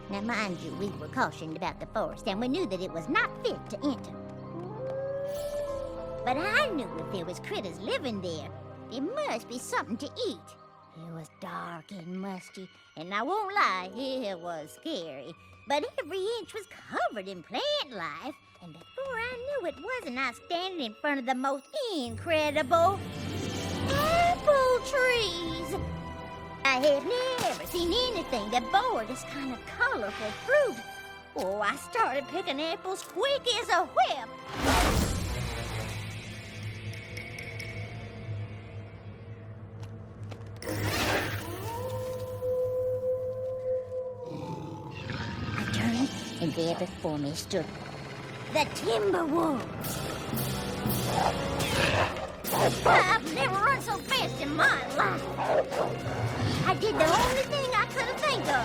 Now, mind you, we were cautioned about the forest, and we knew that it was not fit to enter. But I knew if there was critters living there, there must be something to eat. It was dark and musty, and I won't lie, it was scary. But every inch was covered in plant life, and before I knew it, wasn't I standing in front of the most incredible apple trees? I have never seen anything that bore this kind of colorful fruit. Oh, I started picking apples quick as a whip. I turned, and there before me stood the Timberwolves. I've never run so fast in my life. I did the only thing I could think of.